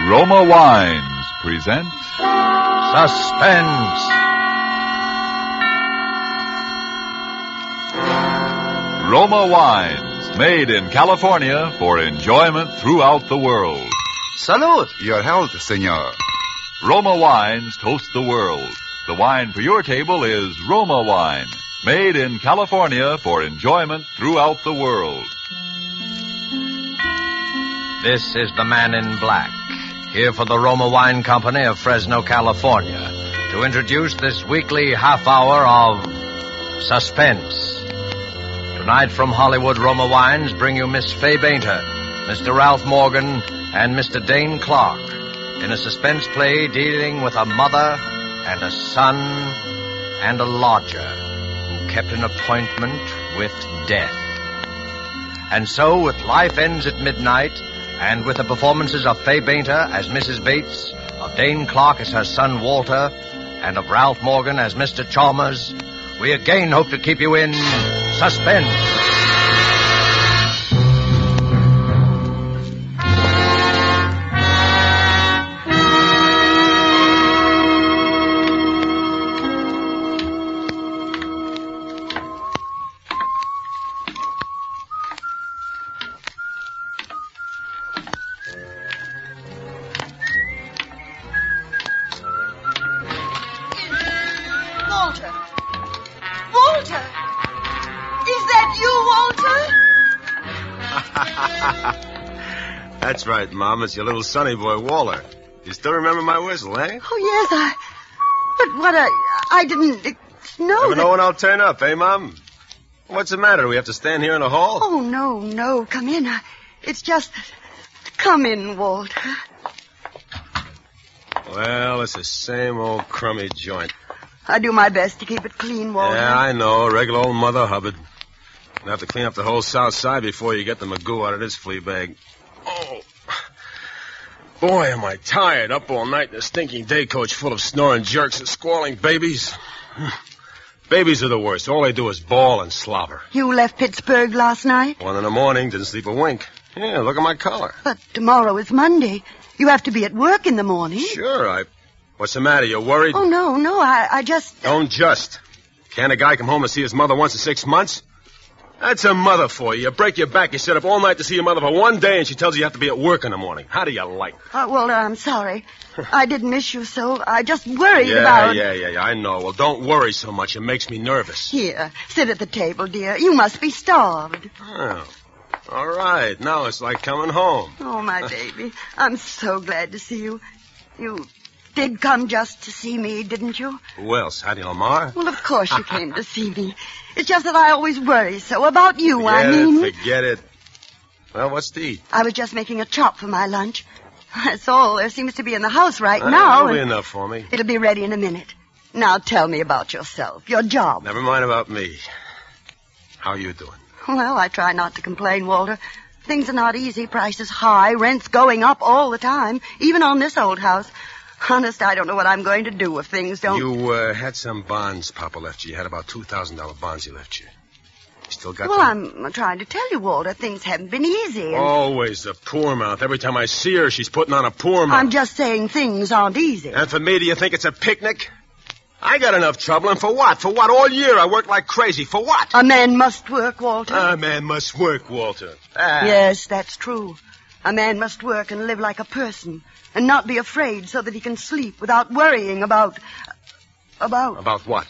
Roma Wines present Suspense. Roma Wines, made in California for enjoyment throughout the world. Salud. Your health, senor. Roma Wines toast the world. The wine for your table is Roma Wine, made in California for enjoyment throughout the world. This is the Man in Black, here for the Roma Wine Company of Fresno, California, to introduce this weekly half hour of Suspense. Tonight from Hollywood, Roma Wines bring you Miss Fay Bainter, Mr. Ralph Morgan, and Mr. Dane Clark in a suspense play dealing with a mother and a son and a lodger who kept an appointment with death. And so, with Life Ends at Midnight, and with the performances of Fay Bainter as Mrs. Bates, of Dane Clark as her son Walter, and of Ralph Morgan as Mr. Chalmers, we again hope to keep you in suspense. Walter! Is that you, Walter? That's right, Mom. It's your little sonny boy, Walter. You still remember my whistle, eh? Oh, yes, But I didn't know Never know when I'll turn up, eh, Mom? What's the matter? Do we have to stand here in the hall? Oh, no. Come in. It's just... Come in, Walter. Well, it's the same old crummy joint. I do my best to keep it clean, Walter. Yeah, I know. Regular old Mother Hubbard. You'll have to clean up the whole south side before you get the magoo out of this flea bag. Oh. Boy, am I tired. Up all night in a stinking day coach full of snoring jerks and squalling babies. Babies are the worst. All they do is bawl and slobber. You left Pittsburgh last night? 1 a.m, didn't sleep a wink. Yeah, look at my collar. But tomorrow is Monday. You have to be at work in the morning. Sure, What's the matter? You worried? Oh, no, I just... Don't just. Can't a guy come home and see his mother once in 6 months? That's a mother for you. You break your back, you sit up all night to see your mother for 1 day, and she tells you have to be at work in the morning. How do you like it? Walter, I'm sorry. I did miss you so. I just worried about... Yeah, I know. Well, don't worry so much. It makes me nervous. Here, sit at the table, dear. You must be starved. Oh, all right. Now it's like coming home. Oh, my baby. I'm so glad to see you. You did come just to see me, didn't you? Who else? Hattie Lamar? Well, of course you came to see me. It's just that I always worry so about you, Forget it. Well, what's to eat? I was just making a chop for my lunch. That's all there seems to be in the house right now. That'll be enough for me. It'll be ready in a minute. Now tell me about yourself, your job. Never mind about me. How are you doing? Well, I try not to complain, Walter. Things are not easy, prices high, rents going up all the time, even on this old house. Honest, I don't know what I'm going to do if things don't... You had some bonds Papa left you. You had about $2,000 bonds he left you. You still got them? I'm trying to tell you, Walter, things haven't been easy. Always the poor mouth. Every time I see her, she's putting on a poor mouth. I'm just saying things aren't easy. And for me, do you think it's a picnic? I got enough trouble, and for what? For what? All year I worked like crazy. For what? A man must work, Walter. A man must work, Walter. Yes, that's true. A man must work and live like a person, and not be afraid so that he can sleep without worrying about... About what?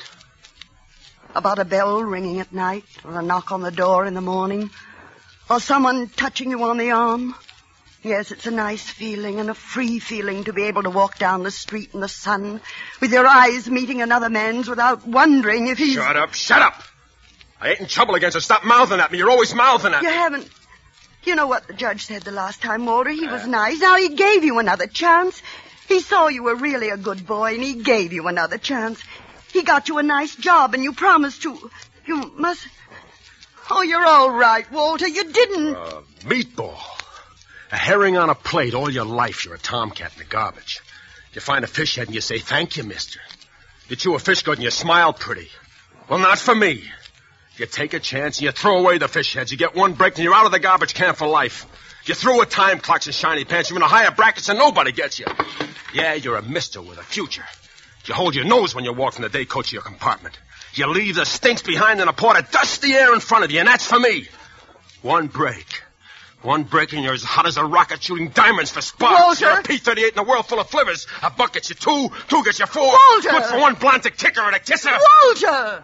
About a bell ringing at night, or a knock on the door in the morning, or someone touching you on the arm. Yes, it's a nice feeling and a free feeling to be able to walk down the street in the sun with your eyes meeting another man's without wondering if he's... Shut up! I ain't in trouble against her. Stop mouthing at me. You're always mouthing at me. You haven't... You know what the judge said the last time, Walter? He was nice. Now, he gave you another chance. He saw you were really a good boy, and he gave you another chance. He got you a nice job, and you promised to... You must... Oh, you're all right, Walter. You didn't... Meatball. A herring on a plate all your life. You're a tomcat in the garbage. You find a fish head and you say, thank you, mister. You chew a fish good and you smile pretty. Well, not for me. You take a chance and you throw away the fish heads. You get one break and you're out of the garbage can for life. You're through with time clocks and shiny pants. You're in a higher bracket so nobody gets you. Yeah, you're a mister with a future. You hold your nose when you walk from the day coach to your compartment. You leave the stinks behind in a pot of dusty air in front of you, and that's for me. One break and you're as hot as a rocket shooting diamonds for sparks. Walter! You're a P-38 in a world full of flivvers. A buck gets you two gets you four. Walter! Good for one blonde kicker and a kisser. Walter!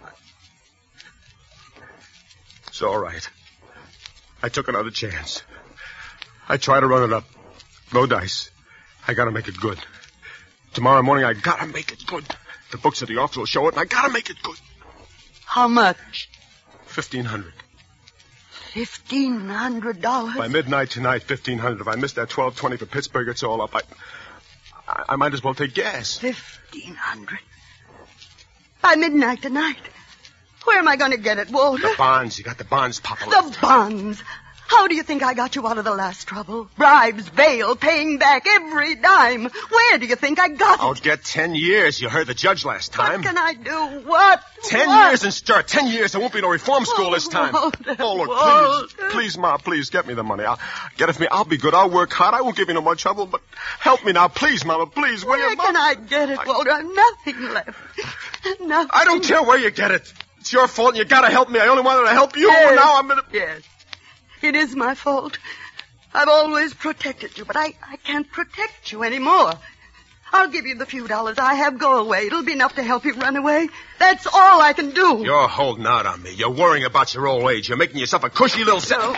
It's all right. I took another chance. I try to run it up. No dice. I gotta make it good. Tomorrow morning, I gotta make it good. The books at the office will show it, and I gotta make it good. How much? $1,500. $1,500? By midnight tonight, $1,500. If I miss that 12:20 for Pittsburgh, it's all up. I might as well take gas. $1,500. By midnight tonight. Where am I going to get it, Walter? The bonds. You got the bonds, Papa. The bonds. How do you think I got you out of the last trouble? Bribes, bail, paying back every dime. Where do you think I got it? I'll get 10 years. You heard the judge last time. What can I do? What? 10 What? years and start. 10 years. There won't be no reform school this time. Walter, Oh, look, Walter. please, Ma, please, get me the money. I'll get it for me. I'll be good. I'll work hard. I won't give you no more trouble, but help me now. Please, Mama, please. Will Where you, can I get it, Walter? I've nothing left. Nothing. I don't care where you get it. It's your fault, and you gotta help me. I only wanted to help you, Yes. and now I'm in a... Yes. It is my fault. I've always protected you, but I can't protect you anymore. I'll give you the few dollars I have. Go away. It'll be enough to help you run away. That's all I can do. You're holding out on me. You're worrying about your old age. You're making yourself a cushy little... No.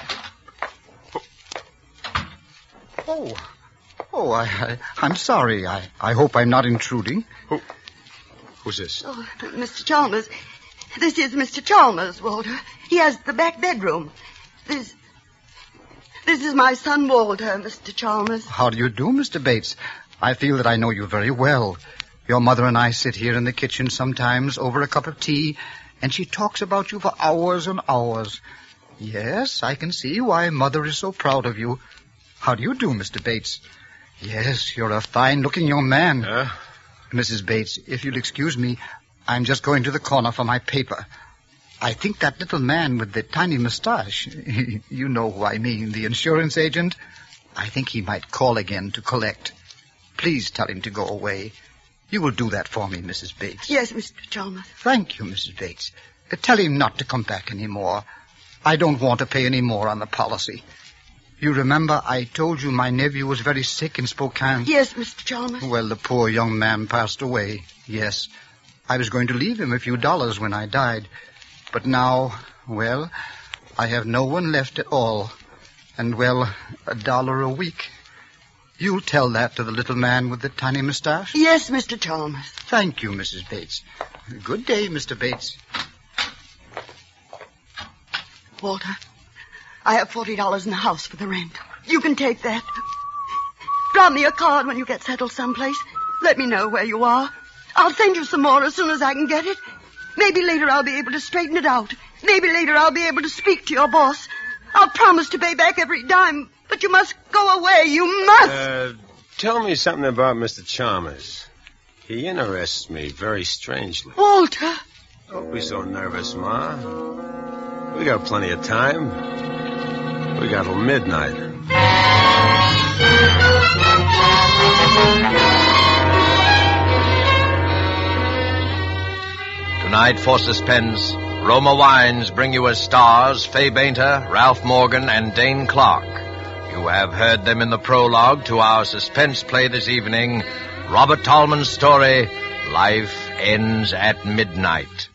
I'm sorry. I hope I'm not intruding. Who's this? Oh, Mr. Chalmers. This is Mr. Chalmers, Walter. He has the back bedroom. This is my son, Walter, Mr. Chalmers. How do you do, Mr. Bates? I feel that I know you very well. Your mother and I sit here in the kitchen sometimes over a cup of tea, and she talks about you for hours and hours. Yes, I can see why Mother is so proud of you. How do you do, Mr. Bates? Yes, you're a fine-looking young man. Mrs. Bates, if you'll excuse me, I'm just going to the corner for my paper. I think that little man with the tiny mustache, you know who I mean, the insurance agent, I think he might call again to collect. Please tell him to go away. You will do that for me, Mrs. Bates. Yes, Mr. Chalmers. Thank you, Mrs. Bates. Tell him not to come back any more. I don't want to pay any more on the policy. You remember I told you my nephew was very sick in Spokane? Yes, Mr. Chalmers. Well, the poor young man passed away, yes. I was going to leave him a few dollars when I died. But now, well, I have no one left at all. And, well, $1 a week. You'll tell that to the little man with the tiny mustache? Yes, Mr. Chalmers. Thank you, Mrs. Bates. Good day, Mr. Bates. Walter, I have $40 in the house for the rent. You can take that. Drop me a card when you get settled someplace. Let me know where you are. I'll send you some more as soon as I can get it. Maybe later I'll be able to straighten it out. Maybe later I'll be able to speak to your boss. I'll promise to pay back every dime, but you must go away. You must. Tell me something about Mr. Chalmers. He interests me very strangely. Walter. Don't be so nervous, Ma. We got plenty of time. We got till midnight. Tonight for Suspense, Roma Wines bring you as stars Fay Bainter, Ralph Morgan, and Dane Clark. You have heard them in the prologue to our suspense play this evening, Robert Tallman's story, Life Ends at Midnight.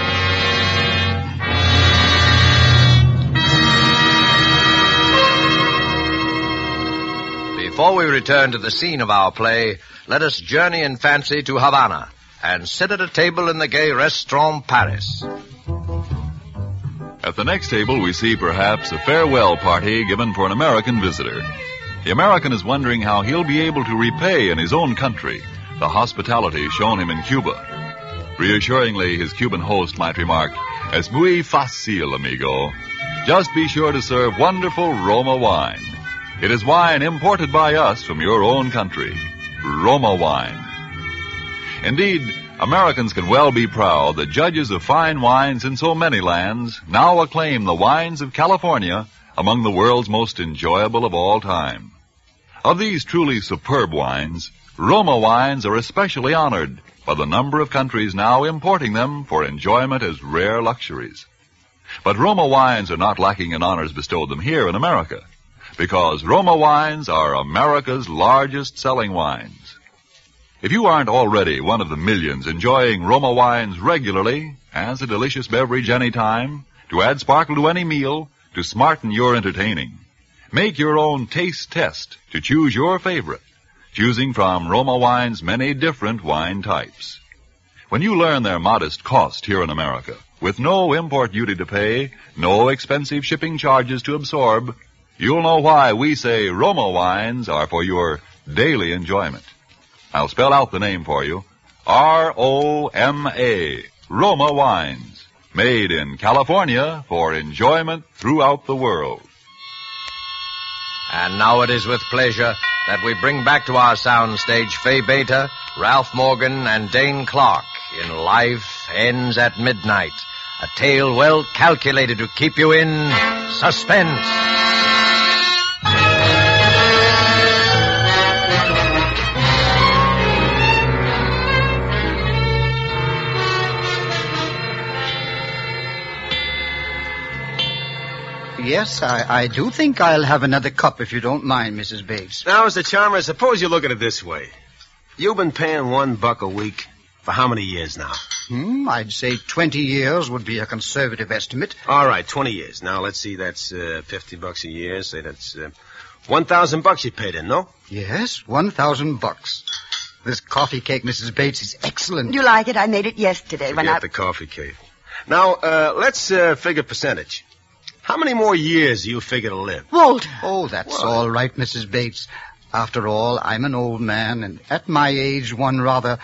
Before we return to the scene of our play, let us journey in fancy to Havana and sit at a table in the gay Restaurant Paris. At the next table, we see perhaps a farewell party given for an American visitor. The American is wondering how he'll be able to repay in his own country the hospitality shown him in Cuba. Reassuringly, his Cuban host might remark, "Es muy fácil, amigo. Just be sure to serve wonderful Roma wine. It is wine imported by us from your own country. Roma wine." Indeed, Americans can well be proud that judges of fine wines in so many lands now acclaim the wines of California among the world's most enjoyable of all time. Of these truly superb wines, Roma wines are especially honored by the number of countries now importing them for enjoyment as rare luxuries. But Roma wines are not lacking in honors bestowed them here in America, because Roma wines are America's largest selling wines. If you aren't already one of the millions enjoying Roma wines regularly, as a delicious beverage any time, to add sparkle to any meal, to smarten your entertaining, make your own taste test to choose your favorite, choosing from Roma wine's many different wine types. When you learn their modest cost here in America, with no import duty to pay, no expensive shipping charges to absorb, you'll know why we say Roma wines are for your daily enjoyment. I'll spell out the name for you. R-O-M-A, Roma wines, made in California for enjoyment throughout the world. And now it is with pleasure that we bring back to our soundstage Fay Beta, Ralph Morgan, and Dane Clark in Life Ends at Midnight, a tale well calculated to keep you in suspense. Yes, I do think I'll have another cup if you don't mind, Mrs. Bates. Now, Mr. Chalmers, suppose you look at it this way. You've been paying $1 a week for how many years now? I'd say 20 years would be a conservative estimate. All right, 20 years. Now, let's see, that's $50 a year. Say that's $1,000 you paid in, no? Yes, $1,000. This coffee cake, Mrs. Bates, is excellent. You like it? I made it yesterday when Forget the coffee cake. Now, let's figure percentage. How many more years do you figure to live? Walter. Oh, that's all right, Mrs. Bates. After all, I'm an old man, and at my age, one rather,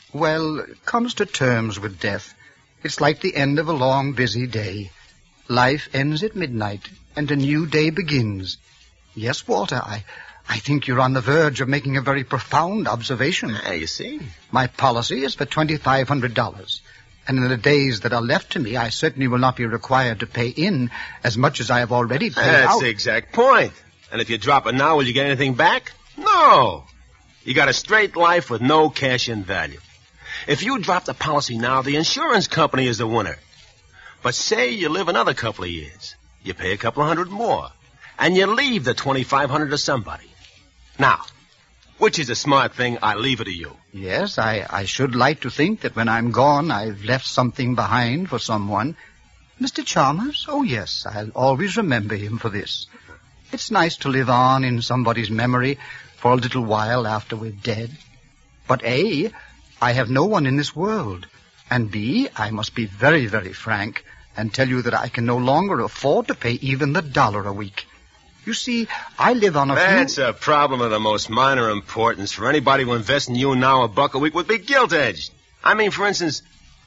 comes to terms with death. It's like the end of a long, busy day. Life ends at midnight, and a new day begins. Yes, Walter, I think you're on the verge of making a very profound observation. You see? My policy is for $2,500. And in the days that are left to me, I certainly will not be required to pay in as much as I have already paid out. That's the exact point. And if you drop it now, will you get anything back? No. You got a straight life with no cash-in value. If you drop the policy now, the insurance company is the winner. But say you live another couple of years. You pay a couple of $100 more. And you leave the $2,500 to somebody. Now, which is a smart thing? I leave it to you. Yes, I should like to think that when I'm gone, I've left something behind for someone. Mr. Chalmers? Oh, yes, I'll always remember him for this. It's nice to live on in somebody's memory for a little while after we're dead. But A, I have no one in this world. And B, I must be very, very frank and tell you that I can no longer afford to pay even the $1 a week. You see, I live on That's a problem of the most minor importance. For anybody who invests in you now, $1 a week would be gilt-edged. I mean, for instance,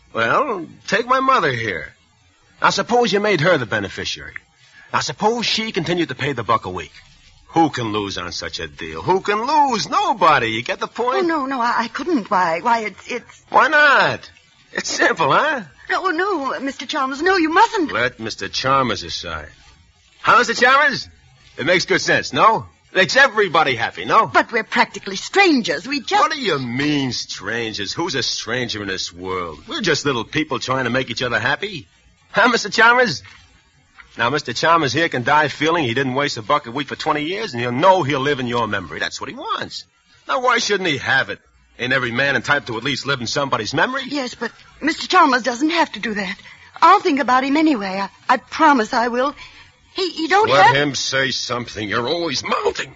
take my mother here. Now, suppose you made her the beneficiary. Now, suppose she continued to pay the $1 a week. Who can lose on such a deal? Who can lose? Nobody. You get the point? Oh, no, I couldn't. Why, it's... Why not? It's simple, huh? No, Mr. Chalmers, no, you mustn't. Let Mr. Chalmers decide. Huh, Mr. Chalmers? It makes good sense, no? It makes everybody happy, no? But we're practically strangers. We just... What do you mean, strangers? Who's a stranger in this world? We're just little people trying to make each other happy. Huh, Mr. Chalmers? Now, Mr. Chalmers here can die feeling he didn't waste $1 a week for 20 years, and he'll know he'll live in your memory. That's what he wants. Now, why shouldn't he have it? Ain't every man entitled to at least live in somebody's memory? Yes, but Mr. Chalmers doesn't have to do that. I'll think about him anyway. I promise I will. He don't have... Let him say something. You're always mounting.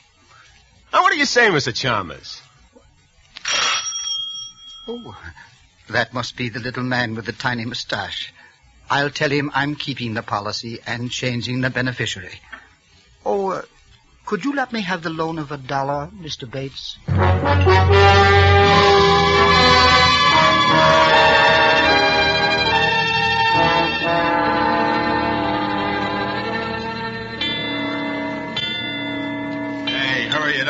Now, what do you say, Mr. Chalmers? Oh, that must be the little man with the tiny mustache. I'll tell him I'm keeping the policy and changing the beneficiary. Oh, could you let me have the loan of $1, Mr. Bates?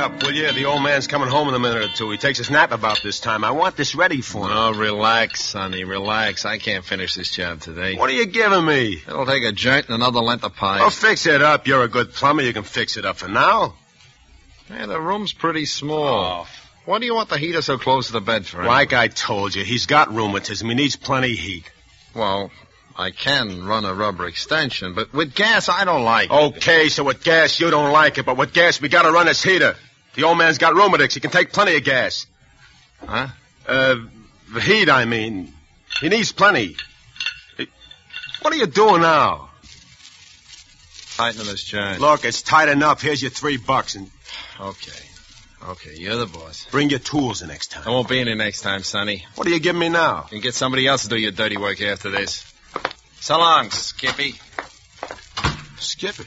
up, will you? The old man's coming home in a minute or two. He takes his nap about this time. I want this ready for him. Oh, relax, Sonny, relax. I can't finish this job today. What are you giving me? It'll take a joint and another length of pipe. Oh, fix it up. You're a good plumber. You can fix it up for now. Man, the room's pretty small. What do you want the heater so close to the bed for? Like I told you, he's got rheumatism. He needs plenty of heat. Well, I can run a rubber extension, but with gas, I don't like it. Okay, so with gas, you don't like it, but with gas, we gotta run this heater. The old man's got rheumatics. He can take plenty of gas. Huh? The heat, I mean. He needs plenty. What are you doing now? Tightening this joint. Look, it's tight enough. Here's your $3 and... Okay, you're the boss. Bring your tools the next time. I won't be any next time, Sonny. What are you giving me now? You can get somebody else to do your dirty work after this. So long, Skippy. Skippy?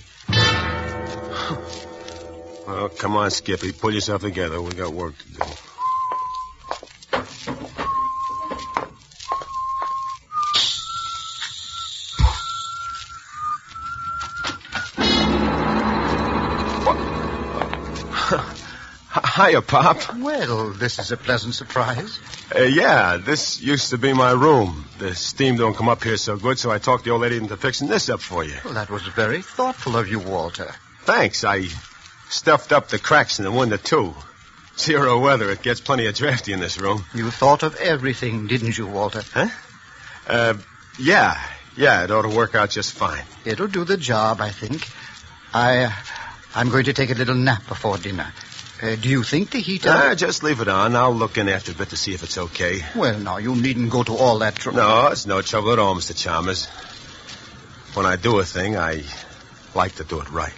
Well, come on, Skippy. Pull yourself together. We got work to do. Hiya, Pop. Well, this is a pleasant surprise. Yeah, this used to be my room. The steam don't come up here so good, so I talked the old lady into fixing this up for you. Well, that was very thoughtful of you, Walter. Thanks. I stuffed up the cracks in the window, too. 0 weather. It gets plenty of drafty in this room. You thought of everything, didn't you, Walter? Huh? Yeah, it ought to work out just fine. It'll do the job, I think. I'm going to take a little nap before dinner. Do you think the heater... Just leave it on. I'll look in after a bit to see if it's okay. Well, now, you needn't go to all that trouble. No, it's no trouble at all, Mr. Chalmers. When I do a thing, I like to do it right.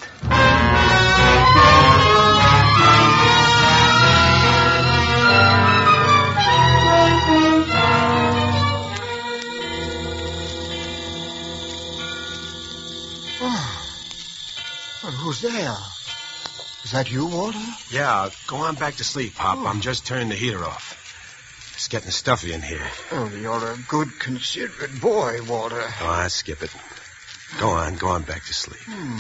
Well, who's there? Is that you, Walter? Yeah, go on back to sleep, Pop. I'm just turning the heater off. It's getting stuffy in here. Oh, you're a good, considerate boy, Walter. Oh, I'll skip it. Go on back to sleep.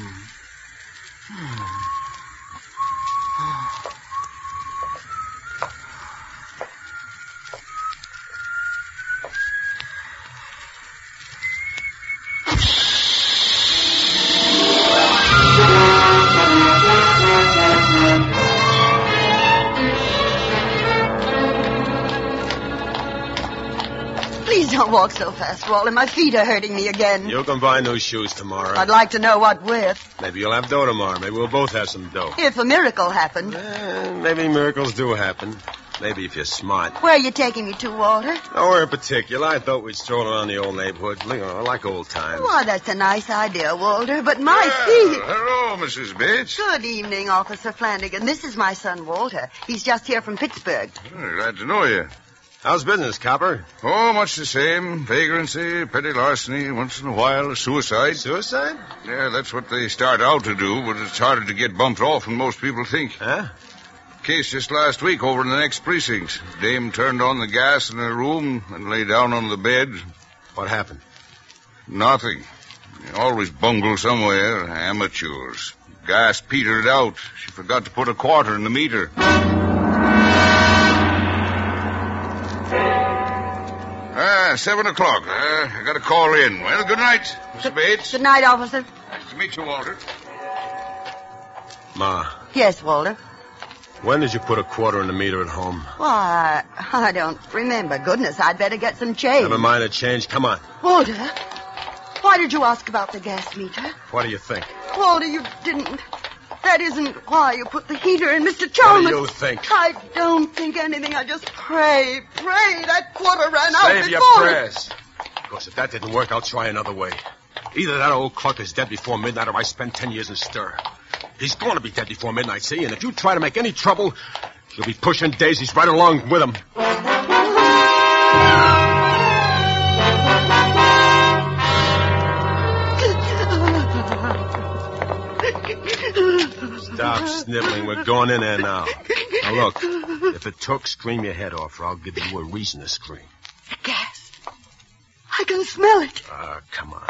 Don't walk so fast, Walter. My feet are hurting me again. You can buy new shoes tomorrow. I'd like to know what with. Maybe you'll have dough tomorrow. Maybe we'll both have some dough. If a miracle happened. Maybe miracles do happen. Maybe if you're smart. Where are you taking me to, Walter? Nowhere in particular. I thought we'd stroll around the old neighborhood, like old times. Why, that's a nice idea, Walter, but my feet... Hello, Mrs. Bates. Good evening, Officer Flanagan. This is my son, Walter. He's just here from Pittsburgh. Glad to know you. How's business, Copper? Oh, much the same. Vagrancy, petty larceny, once in a while suicide. Suicide? Yeah, that's what they start out to do, but it's harder to get bumped off than most people think. Huh? Case just last week over in the next precinct. Dame turned on the gas in her room and lay down on the bed. What happened? Nothing. They always bungle somewhere. Amateurs. Gas petered out. She forgot to put a quarter in the meter. 7 o'clock. I got to call in. Well, good night, Miss Bates. Good night, Officer. Nice to meet you, Walter. Ma, Yes, Walter. when did you put a quarter in the meter at home? Why, I don't remember. Goodness, I'd better get some change. Never mind the change. Come on. Walter, why did you ask about the gas meter? What do you think? Walter, you didn't. That isn't why you put the heater in, Mr. Chalmers. What do you think? I don't think anything. I just pray. That quarter ran out Save before your it. prayers. Because if that didn't work, I'll try another way. Either that old Cluck is dead before midnight or I spend 10 years in stir. He's going to be dead before midnight, see? And if you try to make any trouble, you'll be pushing daisies right along with him. Stop sniveling. We're going in there now. Now, look, if it took, scream your head off, or I'll give you a reason to scream. The gas. I can smell it. Come on.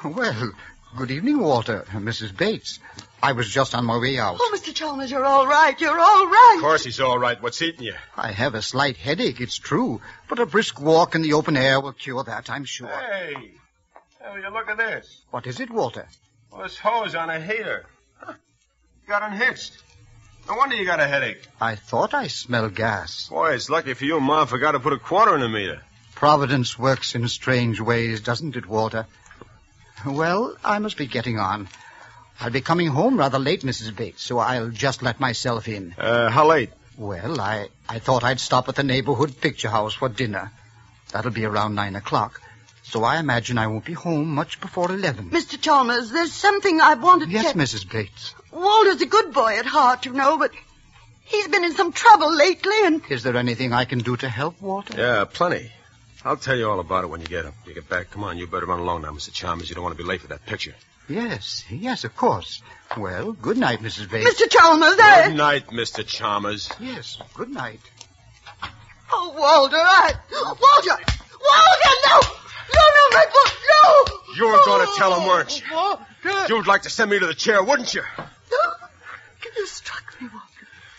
Well, good evening, Walter. Mrs. Bates. I was just on my way out. Oh, Mr. Chalmers, you're all right. You're all right. Of course he's all right. What's eating you? I have a slight headache, it's true. But a brisk walk in the open air will cure that, I'm sure. Hey, will you look at this? What is it, Walter? Well, this hose on a heater. Huh. Got unhitched. No wonder you got a headache. I thought I smelled gas. Boy, it's lucky for you Mom forgot to put a quarter in the meter. Providence works in strange ways, doesn't it, Walter? Well, I must be getting on. I'll be coming home rather late, Mrs. Bates, so I'll just let myself in. How late? Well, I thought I'd stop at the neighborhood picture house for dinner. That'll be around 9 o'clock. So I imagine I won't be home much before 11. Mr. Chalmers, there's something I wanted to... Yes, Mrs. Bates. Walter's a good boy at heart, you know, but he's been in some trouble lately, and... Is there anything I can do to help, Walter? Yeah, plenty. I'll tell you all about it when you get back. Come on, you better run along now, Mr. Chalmers. You don't want to be late for that picture. Yes, of course. Well, good night, Mrs. Bates. Mr. Chalmers, Good night, Mr. Chalmers. Yes, good night. Oh, Walter, Walter, no! No, my book, no! You were going to tell him, weren't you? Walter. You'd like to send me to the chair, wouldn't you? You struck me, Walter.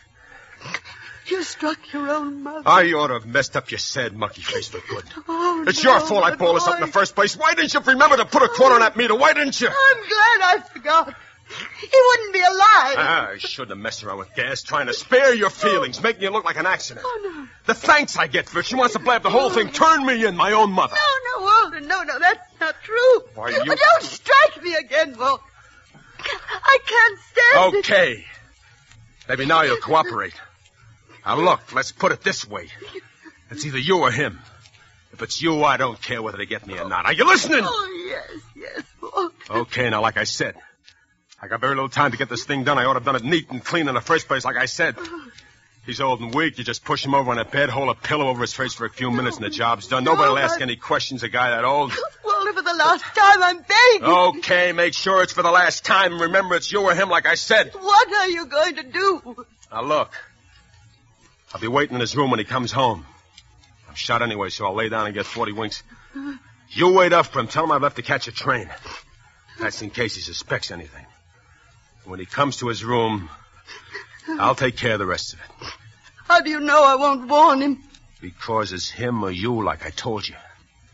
You struck your own mother. I ought to have messed up your sad monkey face for good. Oh, It's your fault I balled us up in the first place. Why didn't you remember to put a quarter on that meter? Why didn't you? I'm glad I forgot. He wouldn't be alive. I shouldn't have messed around with gas, trying to spare your feelings, making you look like an accident. Oh, no. The thanks I get for it. She wants to blab the whole thing. Turn me in, my own mother. No, Walter, no, that's not true. Why, you... But don't strike me again, Walter. I can't stand it. Okay. Maybe now you'll cooperate. Now, look, let's put it this way. It's either you or him. If it's you, I don't care whether they get me or not. Are you listening? Oh, yes, Walter. Okay, now, like I said, I got very little time to get this thing done. I ought to have done it neat and clean in the first place, like I said. He's old and weak. You just push him over on a bed, hold a pillow over his face for a few minutes, and the job's done. Nobody will ask any questions, a guy that old. Walter, for the last time, I'm begging. Okay, make sure it's for the last time. Remember, it's you or him, like I said. What are you going to do? Now, look. I'll be waiting in his room when he comes home. I'm shot anyway, so I'll lay down and get 40 winks. You wait up for him. Tell him I've left to catch a train. That's in case he suspects anything. When he comes to his room, I'll take care of the rest of it. How do you know I won't warn him? Because it's him or you, like I told you.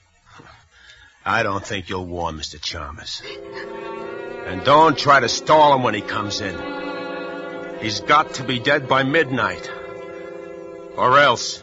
I don't think you'll warn Mr. Chalmers. And don't try to stall him when he comes in. He's got to be dead by midnight. Or else...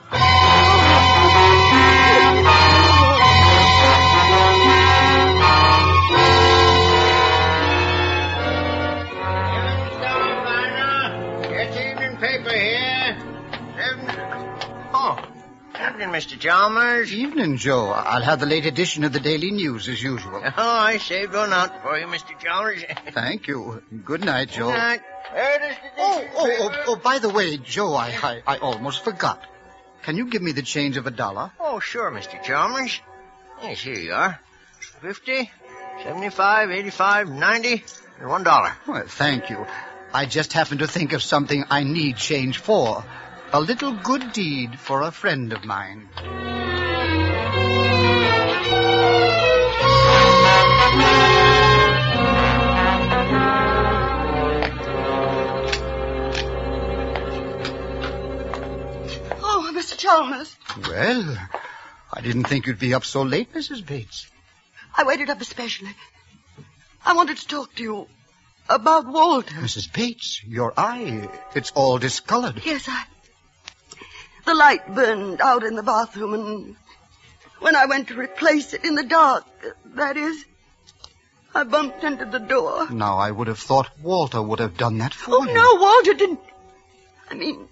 Evening, Mr. Chalmers. Evening, Joe. I'll have the late edition of the Daily News as usual. Oh, I saved one out for you, Mr. Chalmers. Thank you. Good night, Joe. Good night. There it is. Oh, by the way, Joe, I almost forgot. Can you give me the change of $1? Oh, sure, Mr. Chalmers. Yes, here you are. 50, 75, 85, 90, and $1. Well, thank you. I just happened to think of something I need change for. A little good deed for a friend of mine. Oh, Mr. Chalmers. Well, I didn't think you'd be up so late, Mrs. Bates. I waited up especially. I wanted to talk to you about Walter. Mrs. Bates, your eye, it's all discolored. Yes, the light burned out in the bathroom, and when I went to replace it in the dark, that is, I bumped into the door. Now, I would have thought Walter would have done that for you. Oh, no, Walter didn't. I mean,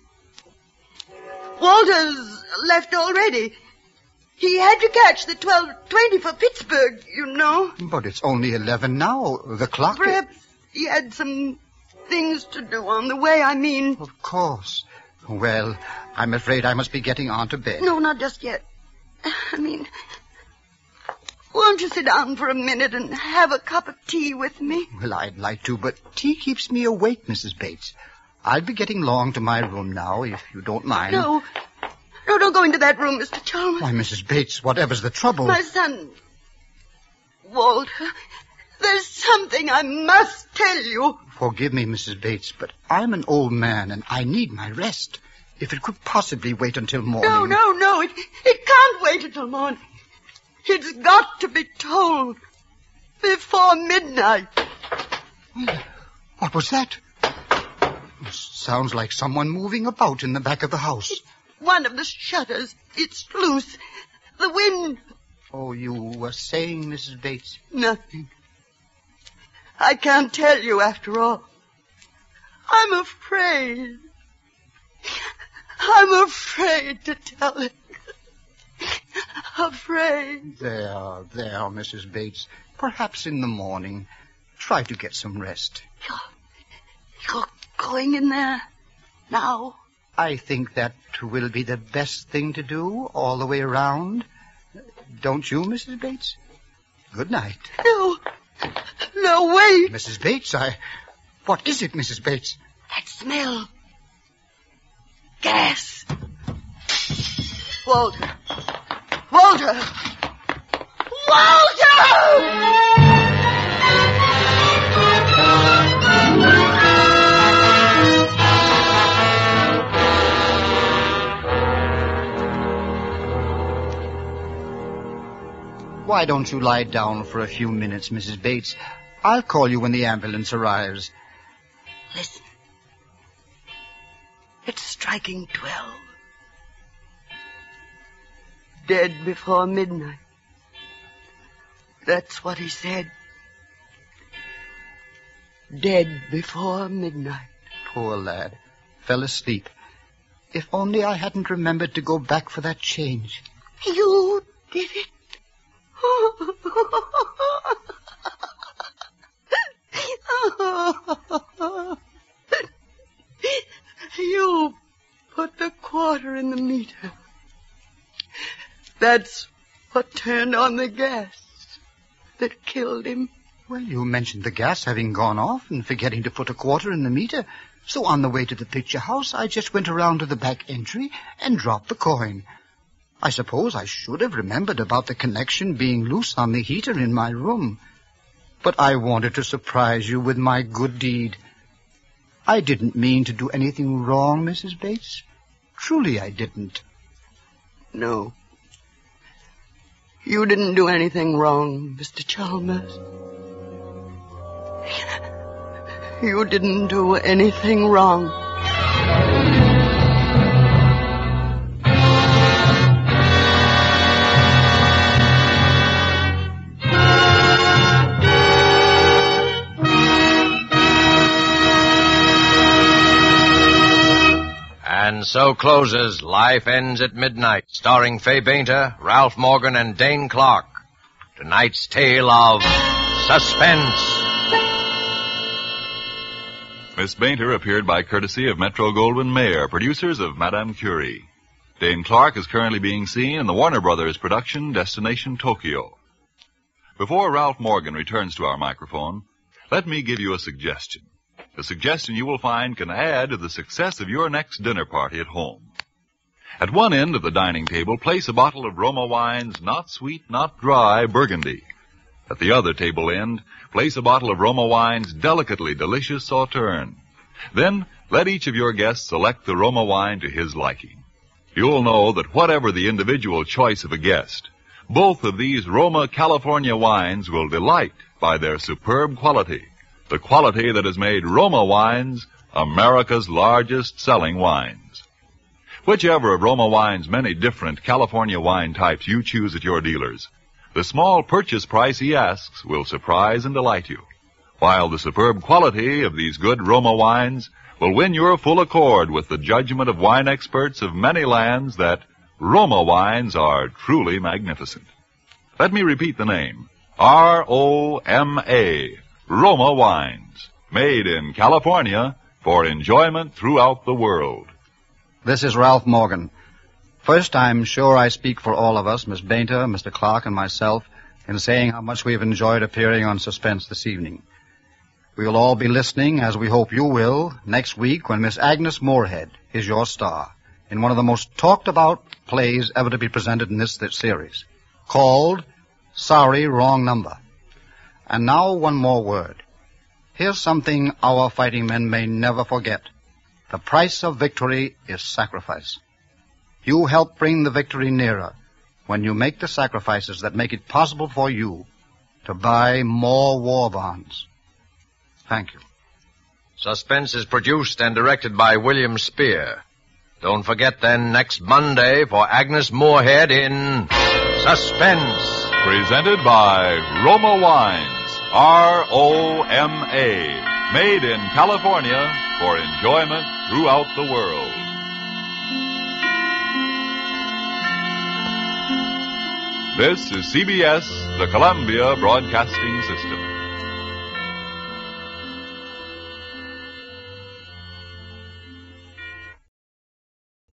Walter's left already. He had to catch the 12:20 for Pittsburgh, you know. But it's only 11 now. The clock... Perhaps he had some things to do on the way, I mean. Of course. Well, I'm afraid I must be getting on to bed. No, not just yet. I mean, won't you sit down for a minute and have a cup of tea with me? Well, I'd like to, but tea keeps me awake, Mrs. Bates. I'll be getting along to my room now, if you don't mind. No, don't go into that room, Mr. Chalmers. Why, Mrs. Bates, whatever's the trouble? My son, Walter, There's something I must tell you. Forgive me, Mrs. Bates, but I'm an old man and I need my rest. If it could possibly wait until morning. No. It can't wait until morning. It's got to be told before midnight. What was that? Sounds like someone moving about in the back of the house. It's one of the shutters. It's loose. The wind. Oh, you were saying, Mrs. Bates? Nothing. I can't tell you after all. I'm afraid. I'm afraid to tell it. Afraid. There, Mrs. Bates. Perhaps in the morning. Try to get some rest. You're going in there now? I think that will be the best thing to do all the way around. Don't you, Mrs. Bates? Good night. No, wait. Mrs. Bates, What is it, Mrs. Bates? That smell. Gas. Walter! Why don't you lie down for a few minutes, Mrs. Bates? I'll call you when the ambulance arrives. Listen. It's striking 12. Dead before midnight. That's what he said. Dead before midnight. Poor lad. Fell asleep. If only I hadn't remembered to go back for that change. You did it. You put the quarter in the meter. That's what turned on the gas that killed him. Well, you mentioned the gas having gone off and forgetting to put a quarter in the meter. So on the way to the picture house, I just went around to the back entry and dropped the coin. I suppose I should have remembered about the connection being loose on the heater in my room. But I wanted to surprise you with my good deed. I didn't mean to do anything wrong, Mrs. Bates. Truly I didn't. No. You didn't do anything wrong, Mr. Chalmers. You didn't do anything wrong. And so closes Life Ends at Midnight, starring Fay Bainter, Ralph Morgan, and Dane Clark. Tonight's tale of suspense. Miss Bainter appeared by courtesy of Metro-Goldwyn-Mayer, producers of Madame Curie. Dane Clark is currently being seen in the Warner Brothers production Destination Tokyo. Before Ralph Morgan returns to our microphone, let me give you a suggestion. A suggestion you will find can add to the success of your next dinner party at home. At one end of the dining table, place a bottle of Roma Wine's not sweet, not dry Burgundy. At the other table end, place a bottle of Roma Wine's delicately delicious Sauterne. Then, let each of your guests select the Roma wine to his liking. You'll know that whatever the individual choice of a guest, both of these Roma California wines will delight by their superb quality. The quality that has made Roma Wines America's largest selling wines. Whichever of Roma Wine's many different California wine types you choose at your dealers, the small purchase price he asks will surprise and delight you, while the superb quality of these good Roma wines will win your full accord with the judgment of wine experts of many lands that Roma wines are truly magnificent. Let me repeat the name. R-O-M-A. Roma Wines, made in California for enjoyment throughout the world. This is Ralph Morgan. First, I'm sure I speak for all of us, Miss Bainter, Mr. Clark, and myself, in saying how much we have enjoyed appearing on Suspense this evening. We will all be listening, as we hope you will, next week when Miss Agnes Moorehead is your star in one of the most talked-about plays ever to be presented in this series, called Sorry, Wrong Number. And now one more word. Here's something our fighting men may never forget. The price of victory is sacrifice. You help bring the victory nearer when you make the sacrifices that make it possible for you to buy more war bonds. Thank you. Suspense is produced and directed by William Spear. Don't forget then next Monday for Agnes Moorehead in Suspense. Presented by Roma Wines, R-O-M-A, made in California for enjoyment throughout the world. This is CBS, the Columbia Broadcasting System.